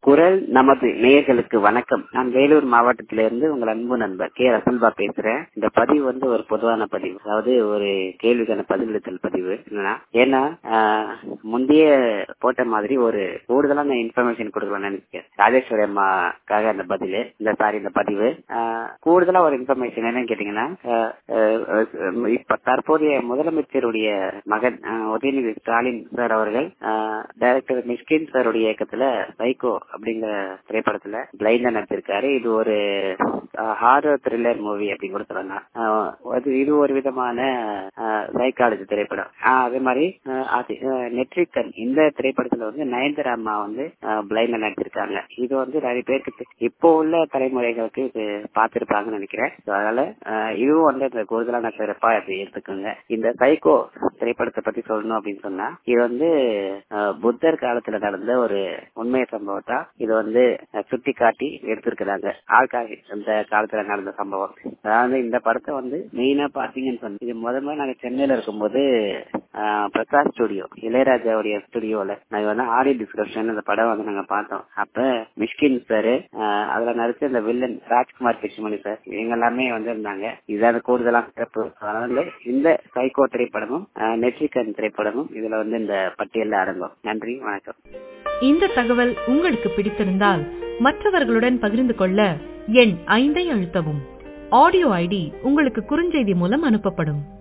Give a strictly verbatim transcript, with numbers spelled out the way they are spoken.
குரல் நமது நேயர்களுக்கு வணக்கம். நான் வேலூர் மாவட்டத்திலிருந்து உங்கள் அன்பு நண்பர் கே ரசல்பா பேசுறேன். இந்த பதிவு வந்து ஒரு பொதுவான பதிவு, அதாவது ஒரு கேள்விக்கான பதிலளித்தல் பதிவு. என்னன்னா ஏன்னா முந்தைய போட்ட மாதிரி ஒரு கூடுதலான இன்ஃபர்மேஷன் கொடுக்கலாம்னு நினைக்கிறேன். ராஜேஸ்வரி அம்மாக்காக அந்த பதிவு இந்த சாரி இந்த பதிவு கூடுதலா ஒரு இன்ஃபர்மேஷன் என்னன்னு கேட்டீங்கன்னா, இப்ப தற்போதைய முதலமைச்சருடைய மகன் உதயநிதி ஸ்டாலின் சார் அவர்கள் டைரக்டர் மிஷ்கின் சாருடைய இயக்கத்துல சைக்கோ அப்படிங்கிற திரைப்படத்துல பிளைண்டா நடிச்சிருக்காரு. இது ஒரு ஹாரர் த்ரில்லர் மூவி அப்படின்னு கூட சொல்லலாம். இது ஒரு விதமான சைக்காலஜி திரைப்படம். அதே மாதிரி நெட்ரிக்கன் இந்த திரைப்படத்துல வந்து நயன்தாரா அம்மா வந்து பிளைண்டா நடிச்சிருக்காங்க. இது வந்து நிறைய பேருக்கு இப்போ உள்ள தலைமுறைகளுக்கு இது பார்த்திருப்பாங்கன்னு நினைக்கிறேன். அதனால இதுவும் வந்து இந்த கூடுதலான சிறப்பா எடுத்துக்கோங்க. இந்த சைக்கோ திரைப்படத்தை பத்தி சொல்லணும் அப்படின்னு சொன்னா, இது வந்து புத்தர் காலத்துல நடந்த ஒரு உண்மை சம்பவத்தா இது வந்து சுட்டி காட்டி எடுத்திருக்கிறாங்க. ஆள்காக இந்த காலத்துல நடந்த சம்பவம். அதாவது இந்த படத்தை வந்து மெயினா பாத்தீங்கன்னு சொன்ன, இது முதல்ல நாங்க சென்னையில இருக்கும்போது பிரசாத் ஸ்டுடியோ இளையராஜாவுடைய ஸ்டுடியோல நாங்க வந்து ஆடியோ டிஸ்கஷன் அந்த படம் வந்து நாங்க பார்த்தோம். அப்ப மிஷ்கின் சார் அதுல நடிச்ச இந்த வில்லன் ராஜ்குமார் பிச்சுமணி சார் இவங்க எல்லாமே வந்து இருந்தாங்க. இதுதான் கூடுதலான சிறப்பு. அதனால இந்த சைக்கோ திரைப்படமும் நெட்ரிக்கன் திரைப்படமும் இதுல வந்து இந்த பட்டியலில் அடங்கும். நன்றி, வணக்கம். இந்த தகவல் உங்களுக்கு பிடித்திருந்தால் மற்றவர்களுடன் பகிர்ந்து கொள்ள எண் ஐந்தை அழுத்தவும். ஆடியோ ஐடி உங்களுக்கு குறுஞ்செய்தி மூலம் அனுப்பப்படும்.